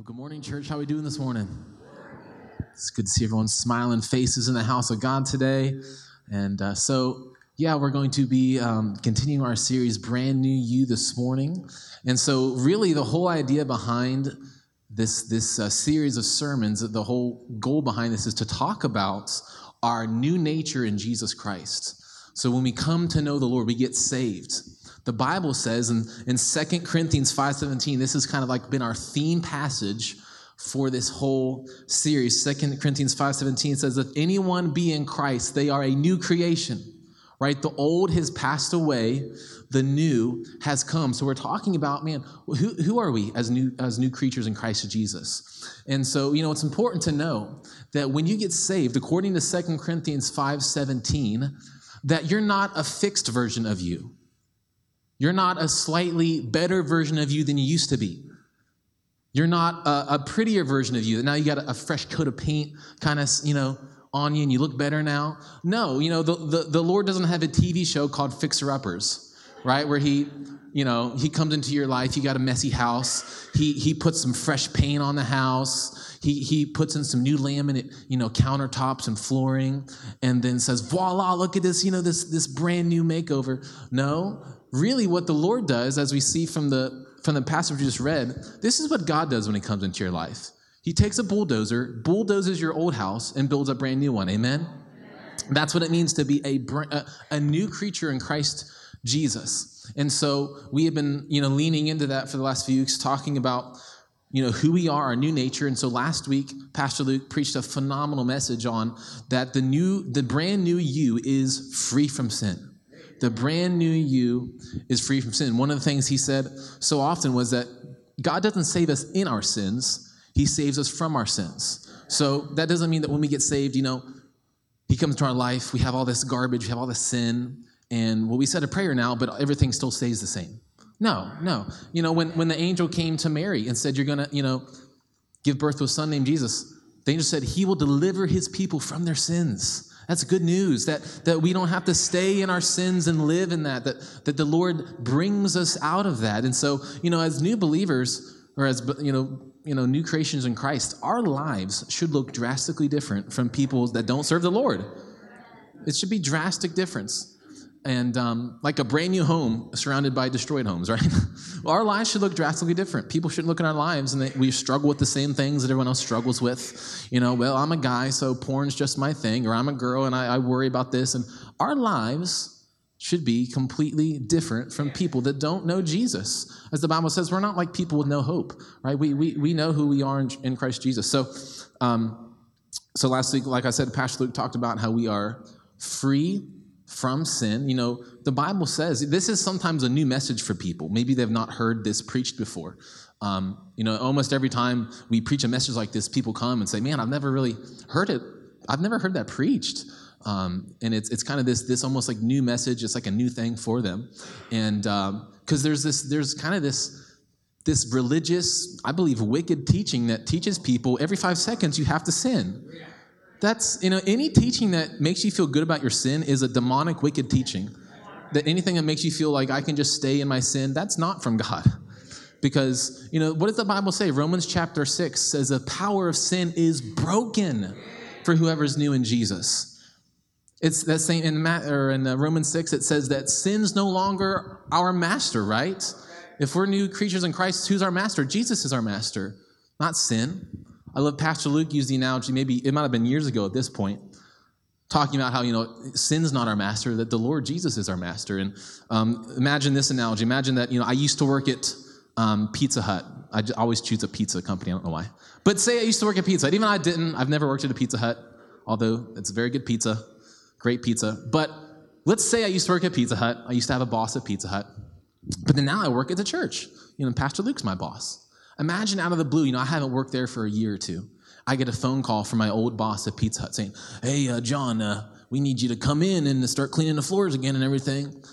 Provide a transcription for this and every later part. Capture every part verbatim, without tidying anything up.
Well, good morning, church. How are we doing this morning? It's good to see everyone's smiling faces in the house of God today. And uh, so, yeah, we're going to be um, continuing our series, Brand New You, this morning. And so, really, the whole idea behind this, this uh, series of sermons, the whole goal behind this is to talk about our new nature in Jesus Christ. So when we come to know the Lord, we get saved. The Bible says in, in Second Corinthians five seventeen, this has kind of like been our theme passage for this whole series. Second Corinthians five seventeen says, if anyone be in Christ, they are a new creation, right? The old has passed away, the new has come. So we're talking about, man, who, who are we as new, as new creatures in Christ Jesus? And so, you know, it's important to know that when you get saved, according to Second Corinthians five seventeen, that you're not a fixed version of you. You're not a slightly better version of you than you used to be. You're not a, a prettier version of you. That now you got a, a fresh coat of paint kind of, you know, on you and you look better now. No, you know, the, the, the Lord doesn't have a T V show called Fixer Uppers, right? Where he, you know, he comes into your life, you got a messy house. He he puts some fresh paint on the house. He he puts in some new laminate, you know, countertops and flooring, and then says, voila, look at this, you know, this this brand new makeover. No. Really, what the Lord does, as we see from the from the passage we just read, this is what God does when he comes into your life. He takes a bulldozer, bulldozes your old house, and builds a brand new one. Amen? Amen. That's what it means to be a, a, a new creature in Christ Jesus. And so we have been, you know, leaning into that for the last few weeks, talking about, you know, who we are, our new nature. And so last week, Pastor Luke preached a phenomenal message on that the new, the brand new you is free from sin. The brand new you is free from sin. One of the things he said so often was that God doesn't save us in our sins. He saves us from our sins. So that doesn't mean that when we get saved, you know, he comes to our life, we have all this garbage, we have all this sin, and well, we said a prayer now, but everything still stays the same. No, no. You know, when, when the angel came to Mary and said, you're going to, you know, give birth to a son named Jesus, the angel said, he will deliver his people from their sins. That's good news, that, that we don't have to stay in our sins and live in that, that, that the Lord brings us out of that. And so, you know, as new believers, or as, you know, you know, new creations in Christ, our lives should look drastically different from people that don't serve the Lord. It should be drastic difference. And um, like a brand new home surrounded by destroyed homes, right? Well, our lives should look drastically different. People shouldn't look at our lives and they, we struggle with the same things that everyone else struggles with. You know, well, I'm a guy, so porn's just my thing, or I'm a girl and I, I worry about this. And our lives should be completely different from people that don't know Jesus. As the Bible says, we're not like people with no hope, right? We we we know who we are in, in Christ Jesus. So, um, so last week, like I said, Pastor Luke talked about how we are free from sin. You know, the Bible says, this is sometimes a new message for people. Maybe they've not heard this preached before. Um, you know, almost every time we preach a message like this, people come and say, man, I've never really heard it. I've never heard that preached. Um, and it's it's kind of this this almost like new message. It's like a new thing for them. And um, because there's this, there's kind of this, this religious, I believe, wicked teaching that teaches people every five seconds you have to sin. That's, you know, any teaching that makes you feel good about your sin is a demonic, wicked teaching. That anything that makes you feel like I can just stay in my sin, that's not from God. Because, you know, what does the Bible say? Romans chapter six says the power of sin is broken for whoever's new in Jesus. It's that same in, or in Romans six, it says that sin's no longer our master, right? If we're new creatures in Christ, who's our master? Jesus is our master, not sin. I love Pastor Luke used the analogy, maybe it might have been years ago at this point, talking about how, you know, sin's not our master, that the Lord Jesus is our master. And um, imagine this analogy. Imagine that, you know, I used to work at um, Pizza Hut. I j- always choose a pizza company. I don't know why. But say I used to work at Pizza Hut. Even I didn't. I've never worked at a Pizza Hut, although it's a very good pizza, great pizza. But let's say I used to work at Pizza Hut. I used to have a boss at Pizza Hut. But then now I work at the church. You know, Pastor Luke's my boss. Imagine out of the blue, you know, I haven't worked there for a year or two. I get a phone call from my old boss at Pizza Hut saying, hey, uh, John, uh, we need you to come in and start cleaning the floors again and everything.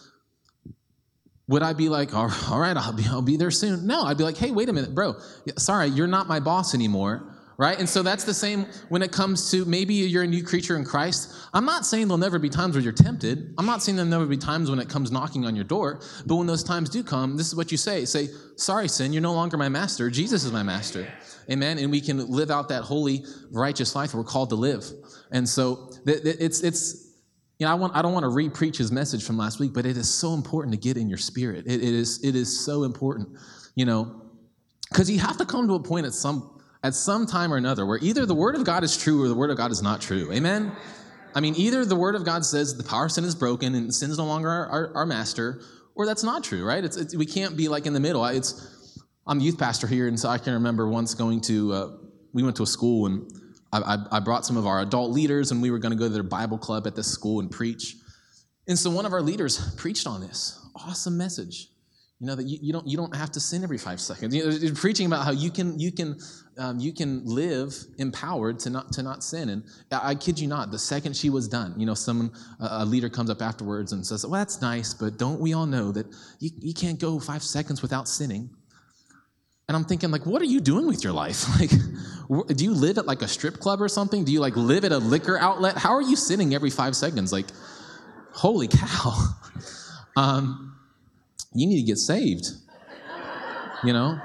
Would I be like, all right, I'll be, I'll be there soon? No, I'd be like, hey, wait a minute, bro. Sorry, you're not my boss anymore. right? And so that's the same when it comes to maybe you're a new creature in Christ. I'm not saying there'll never be times where you're tempted. I'm not saying there'll never be times when it comes knocking on your door. But when those times do come, this is what you say. Say, sorry, sin, you're no longer my master. Jesus is my master. Amen? And we can live out that holy, righteous life that we're called to live. And so it's, it's you know, I, want, I don't want to re-preach his message from last week, but it is so important to get in your spirit. It, it is it is so important, you know, because you have to come to a point at some at some time or another where either the word of God is true or the word of God is not true. Amen? I mean, either the word of God says the power of sin is broken and sin is no longer our, our, our master, or that's not true, right? It's, it's we can't be like in the middle. It's I'm a youth pastor here, and so I can remember once going to, uh, we went to a school, and I, I, I brought some of our adult leaders, and we were going to go to their Bible club at this school and preach. And so one of our leaders preached on this awesome message. You know, that you, you don't you don't have to sin every five seconds. You know, preaching about how you can you can um, you can live empowered to not to not sin. And I, I kid you not, the second she was done, you know, someone a leader comes up afterwards and says, "Well, that's nice, but don't we all know that you, you can't go five seconds without sinning?" And I'm thinking, like, what are you doing with your life? Like, do you live at like a strip club or something? Do you like live at a liquor outlet? How are you sinning every five seconds? Like, holy cow. um, You need to get saved, you know?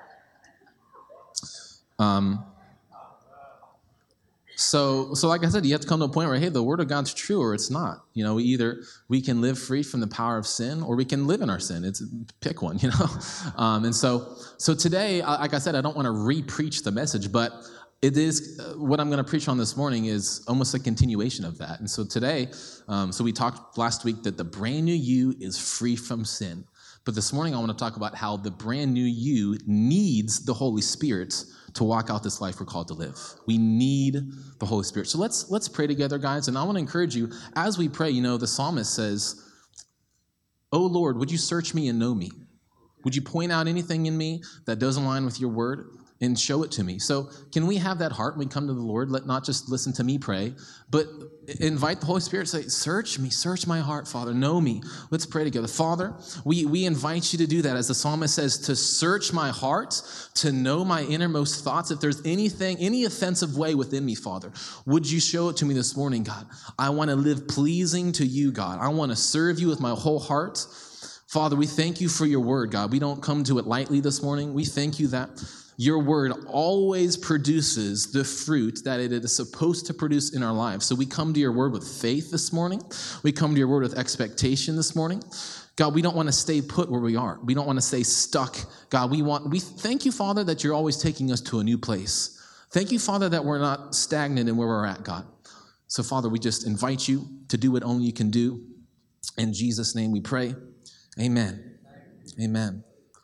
Um, so, so like I said, you have to come to a point where, hey, the word of God's true or it's not. You know, either we can live free from the power of sin or we can live in our sin. It's pick one, you know? Um, and so, so today, like I said, I don't want to re-preach the message, but it is, uh, what I'm going to preach on this morning is almost a continuation of that. And so today, um, so we talked last week that the brand new you is free from sin. But this morning I want to talk about how the brand new you needs the Holy Spirit to walk out this life we're called to live. We need the Holy Spirit. So let's let's pray together, guys. And I want to encourage you, as we pray, you know, the psalmist says, "Oh Lord, would you search me and know me? Would you point out anything in me that doesn't align with your word and show it to me?" So can we have that heart when we come to the Lord? Let not just listen to me pray, but invite the Holy Spirit, say, search me, search my heart, Father, know me. Let's pray together. Father, we, we invite you to do that. As the psalmist says, to search my heart, to know my innermost thoughts. If there's anything, any offensive way within me, Father, would you show it to me this morning, God? I want to live pleasing to you, God. I want to serve you with my whole heart. Father, we thank you for your word, God. We don't come to it lightly this morning. We thank you that your word always produces the fruit that it is supposed to produce in our lives. So we come to your word with faith this morning. We come to your word with expectation this morning. God, we don't want to stay put where we are. We don't want to stay stuck. God, we want, we thank you, Father, that you're always taking us to a new place. Thank you, Father, that we're not stagnant in where we're at, God. So, Father, we just invite you to do what only you can do. In Jesus' name we pray. Amen. Amen.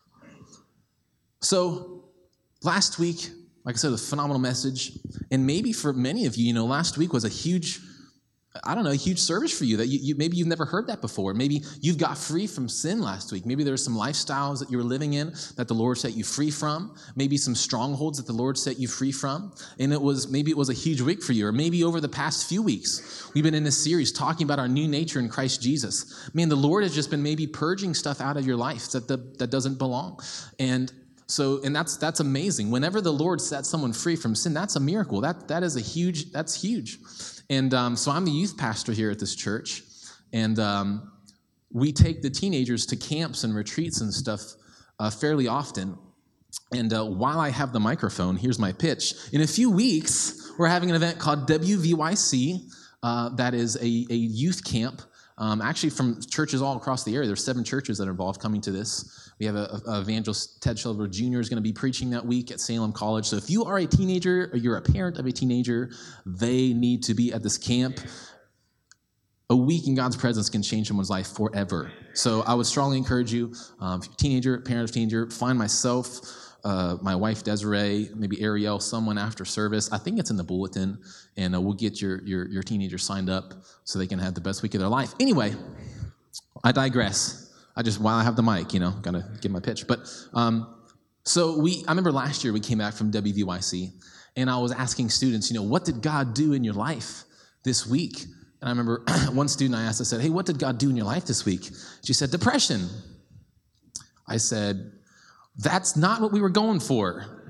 So, last week, like I said, a phenomenal message. And maybe for many of you, you know, last week was a huge, I don't know, a huge service for you that you, you maybe you've never heard that before. Maybe you've got free from sin last week. Maybe there were some lifestyles that you were living in that the Lord set you free from. Maybe some strongholds that the Lord set you free from. And it was, maybe it was a huge week for you. Or maybe over the past few weeks, we've been in this series talking about our new nature in Christ Jesus. Man, the Lord has just been maybe purging stuff out of your life that, the, that doesn't belong. And So, and that's that's amazing. Whenever the Lord sets someone free from sin, that's a miracle. That that is a huge, that's huge. And um, so I'm the youth pastor here at this church, and um, we take the teenagers to camps and retreats and stuff uh, fairly often. And uh, while I have the microphone, here's my pitch. In a few weeks, we're having an event called W V Y C. Uh, that is a, a youth camp. Um, actually, from churches all across the area. There's seven churches that are involved coming to this. We have a, a evangelist, Ted Shelver Junior is going to be preaching that week at Salem College. So if you are a teenager or you're a parent of a teenager, they need to be at this camp. A week in God's presence can change someone's life forever. So I would strongly encourage you, um, if you're a teenager, parent of a teenager, find myself, Uh, my wife Desiree, maybe Ariel, someone after service. I think it's in the bulletin, and uh, we'll get your, your your teenagers signed up so they can have the best week of their life. Anyway, I digress. I just while I have the mic, you know, gotta give my pitch. But um, so we, I remember last year we came back from W V Y C, and I was asking students, you know, what did God do in your life this week? And I remember one student I asked, I said, hey, what did God do in your life this week? She said, depression. I said, that's not what we were going for.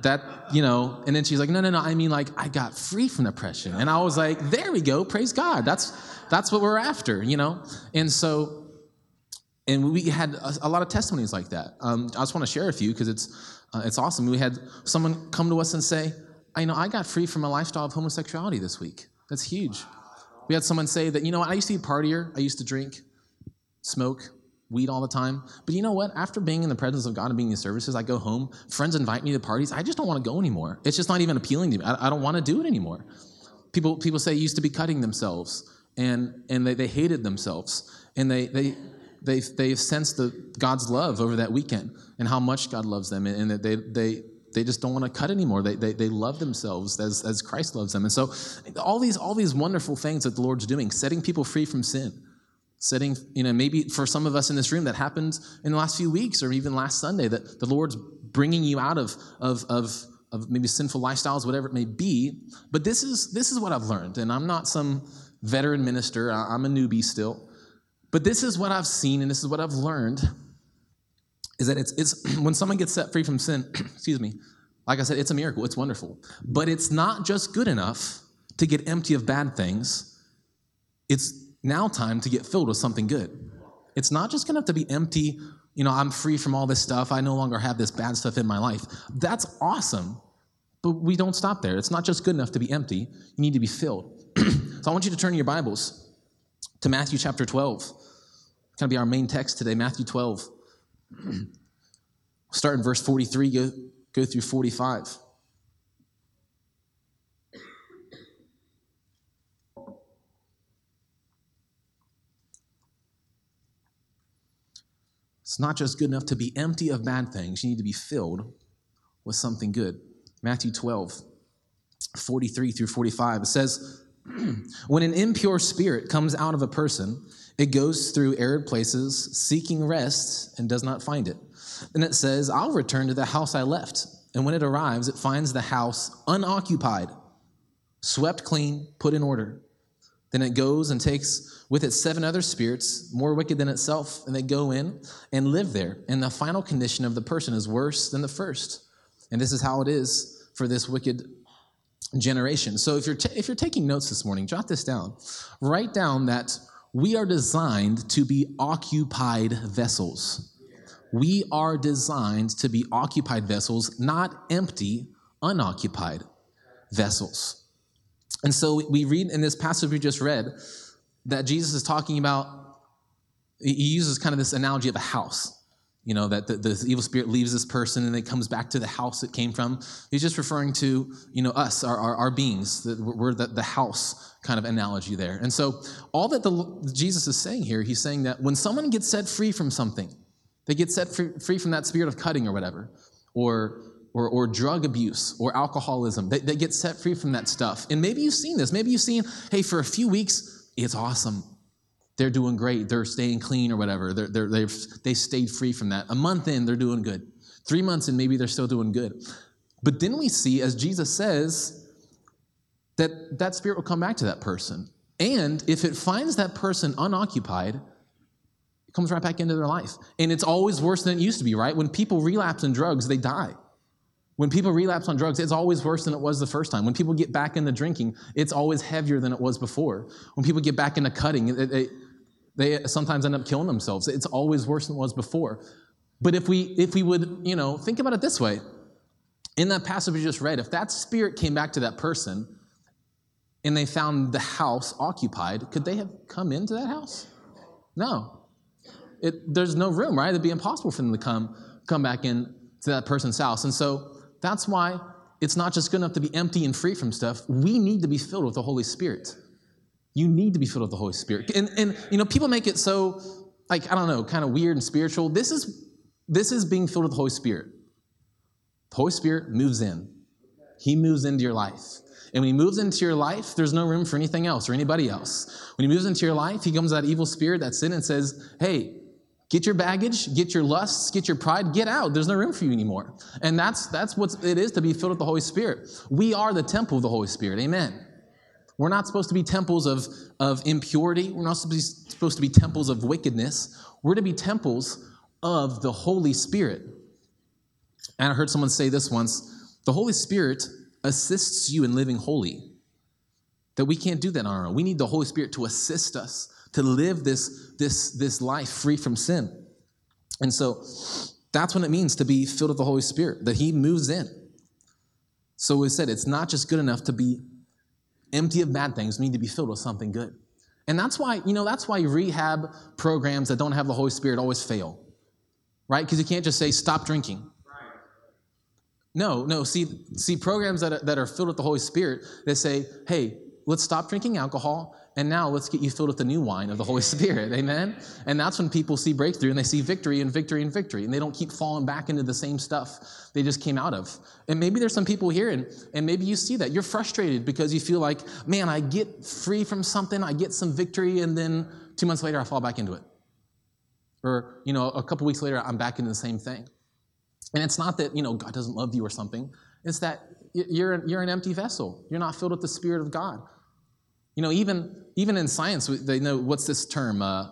that, you know, and then she's like, no, no, no, I mean, like, I got free from depression. And I was like, there we go, praise God. That's that's what we're after, you know? And so, and we had a, a lot of testimonies like that. Um, I just want to share a few because it's uh, it's awesome. We had someone come to us and say, I know I got free from a lifestyle of homosexuality this week. That's huge. We had someone say that, you know what, I used to be a partier. I used to drink, smoke, weed all the time. But you know what? After being in the presence of God and being in services, I go home, friends invite me to parties. I just don't want to go anymore. It's just not even appealing to me. I, I don't want to do it anymore. People people say used to be cutting themselves and and they, they hated themselves. And they they they they've sensed the God's love over that weekend and how much God loves them, and, and that they they they just don't want to cut anymore. They they they love themselves as as Christ loves them. And so all these all these wonderful things that the Lord's doing, setting people free from sin. Setting, you know, maybe for some of us in this room that happened in the last few weeks or even last Sunday, that the Lord's bringing you out of, of, of, of maybe sinful lifestyles, whatever it may be. But this is this is what I've learned, and I'm not some veteran minister. I'm a newbie still. But this is what I've seen, and this is what I've learned, is that it's it's when someone gets set free from sin, excuse me, like I said, it's a miracle. It's wonderful. But it's not just good enough to get empty of bad things. It's now time to get filled with something good. It's not just going to have to be empty, you know, I'm free from all this stuff. I no longer have this bad stuff in my life. That's awesome, but we don't stop there. It's not just good enough to be empty. You need to be filled. So I want you to turn your Bibles to Matthew chapter twelve. It's going to be our main text today, Matthew twelve. Start in verse forty-three, go, go through forty-five. It's not just good enough to be empty of bad things. You need to be filled with something good. Matthew twelve, forty-three through forty-five. It says, when an impure spirit comes out of a person, it goes through arid places, seeking rest, and does not find it. Then it says, I'll return to the house I left. And when it arrives, it finds the house unoccupied, swept clean, put in order. Then it goes and takes with it seven other spirits, more wicked than itself, and they go in and live there. And the final condition of the person is worse than the first. And this is how it is for this wicked generation. So if you're t- if you're taking notes this morning, jot this down. Write down that we are designed to be occupied vessels. We are designed to be occupied vessels, not empty, unoccupied vessels. And so we read in this passage we just read that Jesus is talking about, he uses kind of this analogy of a house, you know, that the, the evil spirit leaves this person and it comes back to the house it came from. He's just referring to, you know, us, our, our, our beings, that we're the, the house kind of analogy there. And so all that the, Jesus is saying here, he's saying that when someone gets set free from something, they get set free, free from that spirit of cutting or whatever, or Or, or drug abuse or alcoholism. They, they get set free from that stuff. And maybe you've seen this. Maybe you've seen, hey, for a few weeks, it's awesome. They're doing great. They're staying clean or whatever. They're, they're, they've they stayed free from that. A month in, they're doing good. Three months in, maybe they're still doing good. But then we see, as Jesus says, that that spirit will come back to that person. And if it finds that person unoccupied, it comes right back into their life. And it's always worse than it used to be, right? When people relapse in drugs, they die. When people relapse on drugs, it's always worse than it was the first time. When people get back into drinking, it's always heavier than it was before. When people get back into cutting, they, they sometimes end up killing themselves. It's always worse than it was before. But if we if we would, you know, think about it this way. In that passage we just read, if that spirit came back to that person and they found the house occupied, could they have come into that house? No. It, there's no room, right? It'd be impossible for them to come, come back in to that person's house. And so that's why it's not just good enough to be empty and free from stuff. We need to be filled with the Holy Spirit. You need to be filled with the Holy Spirit. And, and you know, people make it so, like, I don't know, kind of weird and spiritual. This is, this is being filled with the Holy Spirit. The Holy Spirit moves in. He moves into your life. And when he moves into your life, there's no room for anything else or anybody else. When he moves into your life, he comes that evil spirit that's in and says, hey, get your baggage, get your lusts, get your pride, get out. There's no room for you anymore. And that's that's what it is to be filled with the Holy Spirit. We are the temple of the Holy Spirit. Amen. We're not supposed to be temples of, of impurity. We're not supposed to be temples of wickedness. We're to be temples of the Holy Spirit. And I heard someone say this once, The Holy Spirit assists you in living holy. That we can't do that on our own. We need the Holy Spirit to assist us to live this, this, this life free from sin. And so that's what it means to be filled with the Holy Spirit, that he moves in. So we said it's not just good enough to be empty of bad things. We need to be filled with something good. And that's why, you know, that's why rehab programs that don't have the Holy Spirit always fail, right? Because you can't just say, stop drinking. No, no, see, see programs that are, that are filled with the Holy Spirit, they say, hey, let's stop drinking alcohol, and now let's get you filled with the new wine of the Holy Spirit, amen? And that's when people see breakthrough, and they see victory and victory and victory, and they don't keep falling back into the same stuff they just came out of. And maybe there's some people here, and, and maybe you see that. You're frustrated because you feel like, man, I get free from something, I get some victory, and then two months later, I fall back into it. Or, you know, a couple weeks later, I'm back into the same thing. And it's not that, you know, God doesn't love you or something. It's that you're, you're an empty vessel. You're not filled with the Spirit of God. You know, even, even in science, they know, what's this term? Uh,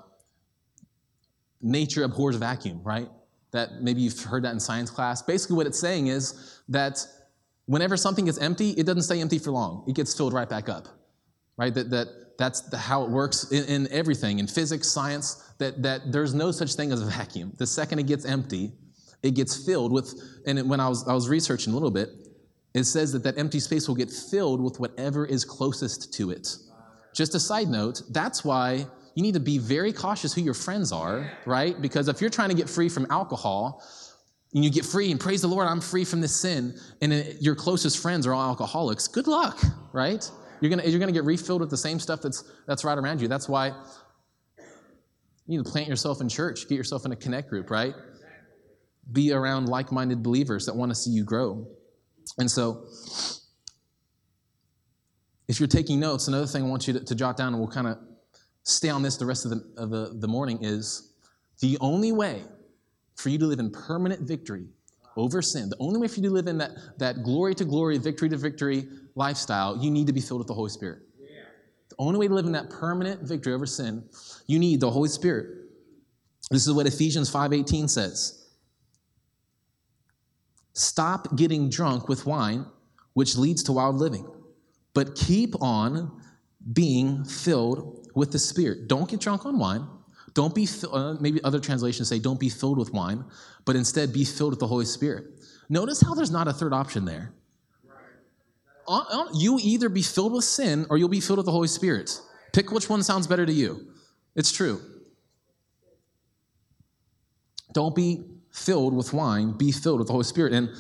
nature abhors vacuum, right? That maybe you've heard that in science class. Basically what it's saying is that whenever something gets empty, it doesn't stay empty for long. It gets filled right back up, right? That, that, that's the, how it works in, in everything, in physics, science, that, that there's no such thing as a vacuum. The second it gets empty, it gets filled with, and when I was, I was researching a little bit, it says that that empty space will get filled with whatever is closest to it. Just a side note, that's why you need to be very cautious who your friends are, right? Because if you're trying to get free from alcohol, and you get free, and praise the Lord, I'm free from this sin, and it, your closest friends are all alcoholics, good luck, right? You're gonna, you're gonna get refilled with the same stuff that's, that's right around you. That's why you need to plant yourself in church, get yourself in a connect group, right? Be around like-minded believers that want to see you grow. And so, if you're taking notes, another thing I want you to, to jot down, and we'll kind of stay on this the rest of, the, of the, the morning, is the only way for you to live in permanent victory over sin, the only way for you to live in that, that glory to glory, victory to victory lifestyle, you need to be filled with the Holy Spirit. Yeah. The only way to live in that permanent victory over sin, you need the Holy Spirit. This is what Ephesians five eighteen says. Stop getting drunk with wine, which leads to wild living, but keep on being filled with the Spirit. Don't get drunk on wine. Don't be, uh, maybe other translations say don't be filled with wine, but instead be filled with the Holy Spirit. Notice how there's not a third option there. On, on, you either be filled with sin or you'll be filled with the Holy Spirit. Pick which one sounds better to you. It's true. Don't be filled with wine, be filled with the Holy Spirit. And,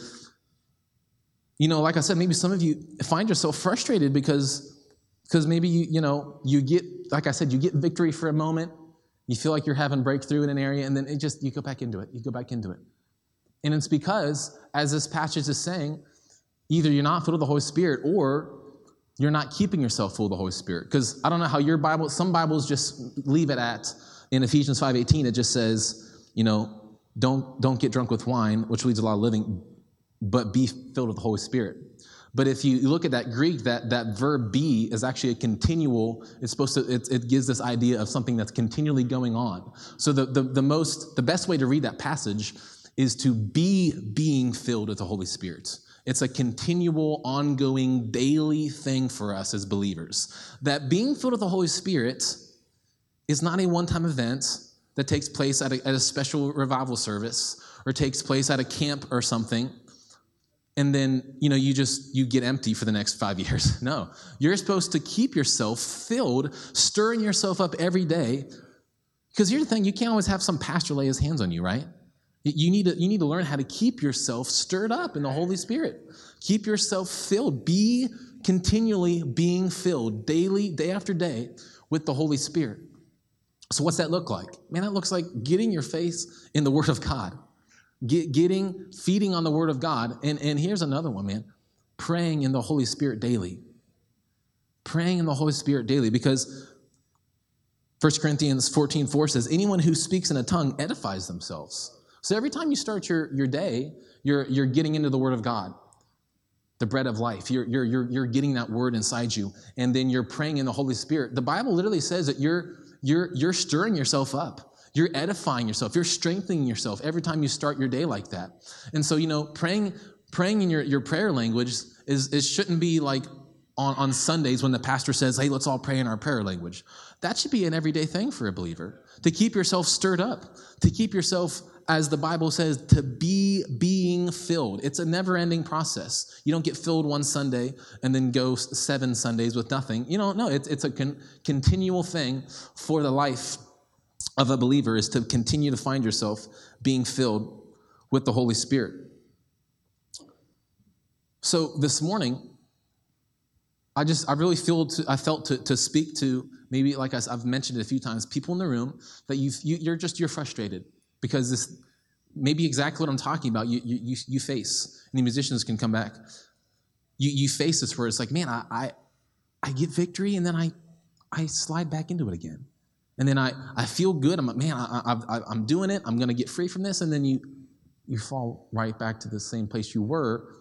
you know, like I said, maybe some of you find yourself frustrated because, because maybe, you, you know, you get, like I said, you get victory for a moment. You feel like you're having breakthrough in an area, and then it just, you go back into it. You go back into it. And it's because, as this passage is saying, either you're not filled with the Holy Spirit or you're not keeping yourself full of the Holy Spirit. Because I don't know how your Bible, some Bibles just leave it at, in Ephesians five eighteen, it just says, you know, Don't, don't get drunk with wine, which leads to a lot of living, but be filled with the Holy Spirit. But if you look at that Greek, that, that verb be is actually a continual, it's supposed to, it, it gives this idea of something that's continually going on. So the, the, the most, the best way to read that passage is to be being filled with the Holy Spirit. It's a continual, ongoing, daily thing for us as believers. That being filled with the Holy Spirit is not a one-time event that takes place at a, at a special revival service or takes place at a camp or something, and then, you know, you just, you get empty for the next five years. No. You're supposed to keep yourself filled, stirring yourself up every day, because here's the thing, you can't always have some pastor lay his hands on you, right? You need to, you need to learn how to keep yourself stirred up in the Holy Spirit. Keep yourself filled. Be continually being filled daily, day after day, with the Holy Spirit. So what's that look like? Man, that looks like getting your face in the Word of God. Get, getting, feeding on the Word of God. And, and here's another one, man. Praying in the Holy Spirit daily. Praying in the Holy Spirit daily. Because First Corinthians fourteen four says, anyone who speaks in a tongue edifies themselves. So every time you start your, your day, you're, you're getting into the Word of God. The bread of life. You're, you're, you're, you're getting that Word inside you. And then you're praying in the Holy Spirit. The Bible literally says that you're You're, you're stirring yourself up. You're edifying yourself. You're strengthening yourself every time you start your day like that. And so, you know, praying Praying in your, your prayer language is, is shouldn't be like on, on Sundays when the pastor says, hey, let's all pray in our prayer language. That should be an everyday thing for a believer, to keep yourself stirred up, to keep yourself, as the Bible says, to be being filled. It's a never-ending process. You don't get filled one Sunday and then go seven Sundays with nothing. You know, no, it's, it's a con- continual thing for the life of a believer, is to continue to find yourself being filled with the Holy Spirit. So this morning, I just, I really feel, to, I felt to, to speak to, maybe like I, I've mentioned it a few times, people in the room that you've, you, you're just, you're frustrated because this, maybe exactly what I'm talking about, you, you, you face, and the musicians can come back. You, you face this where it's like, man, I, I, I get victory and then I, I slide back into it again. And then I, I feel good. I'm like, man, I, I, I'm doing it. I'm going to get free from this. And then you, you fall right back to the same place you were.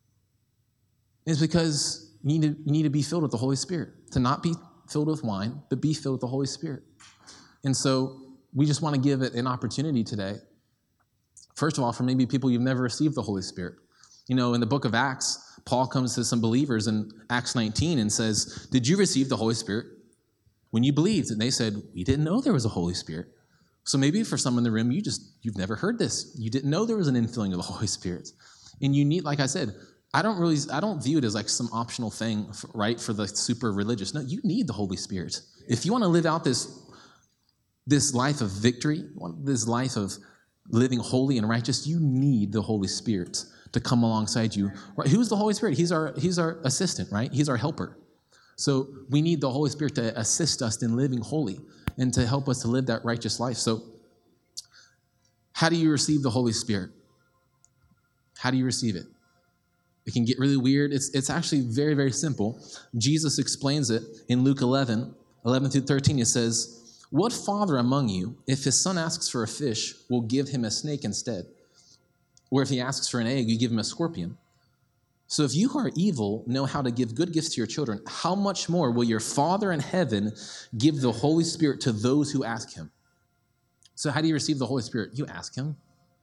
It's because you need to, you need to be filled with the Holy Spirit. To not be filled with wine, but be filled with the Holy Spirit. And so we just want to give it an opportunity today. First of all, for maybe people you've never received the Holy Spirit. You know, in the book of Acts, Paul comes to some believers in Acts nineteen and says, did you receive the Holy Spirit when you believed? And they said, we didn't know there was a Holy Spirit. So maybe for some in the room, you just, you've never heard this. You didn't know there was an infilling of the Holy Spirit. And you need, like I said, I don't really, I don't view it as like some optional thing, right, for the super religious. No, you need the Holy Spirit. If you want to live out this, this life of victory, this life of living holy and righteous, you need the Holy Spirit to come alongside you. Right? Who's the Holy Spirit? He's our, he's our assistant, right? He's our helper. So we need the Holy Spirit to assist us in living holy and to help us to live that righteous life. So how do you receive the Holy Spirit? How do you receive it? It can get really weird. It's, it's actually very, very simple. Jesus explains it in Luke eleven, eleven through thirteen. It says, what father among you, if his son asks for a fish, will give him a snake instead? Or if he asks for an egg, you give him a scorpion? So if you who are evil know how to give good gifts to your children, how much more will your Father in heaven give the Holy Spirit to those who ask him? So how do you receive the Holy Spirit? You ask him.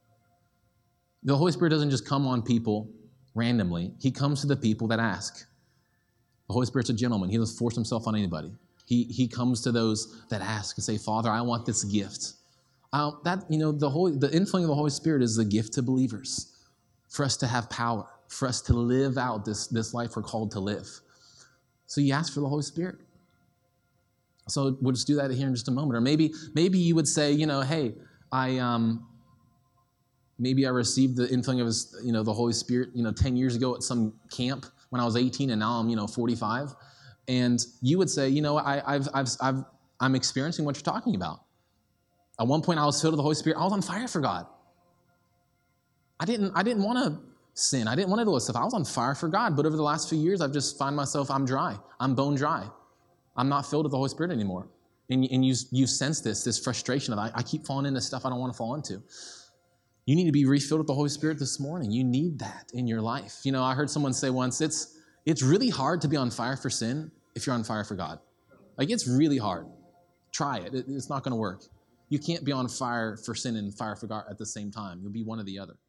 The Holy Spirit doesn't just come on people randomly. He comes to the people that ask. The Holy Spirit's a gentleman. He doesn't force himself on anybody. He, he comes to those that ask and say, Father, I want this gift. Uh, that, you know, the Holy, the infilling of the Holy Spirit is the gift to believers for us to have power, for us to live out this, this life we're called to live. So you ask for the Holy Spirit. So we'll just do that here in just a moment. Or maybe, maybe you would say, you know, hey, I, um, maybe I received the infilling of his, you know, the Holy Spirit, you know, ten years ago at some camp when I was eighteen, and now I'm, you know, forty-five. And you would say, you know, I, I've, I've, I've, I'm experiencing what you're talking about. At one point, I was filled with the Holy Spirit. I was on fire for God. I didn't, I didn't want to sin. I didn't want to do this stuff. I was on fire for God. But over the last few years, I've just found myself, I'm dry. I'm bone dry. I'm not filled with the Holy Spirit anymore. And, and you, you sense this, this frustration of I, I keep falling into stuff I don't want to fall into. You need to be refilled with the Holy Spirit this morning. You need that in your life. You know, I heard someone say once, it's it's really hard to be on fire for sin if you're on fire for God. Like, it's really hard. Try it. it it's not going to work. You can't be on fire for sin and fire for God at the same time. You'll be one or the other.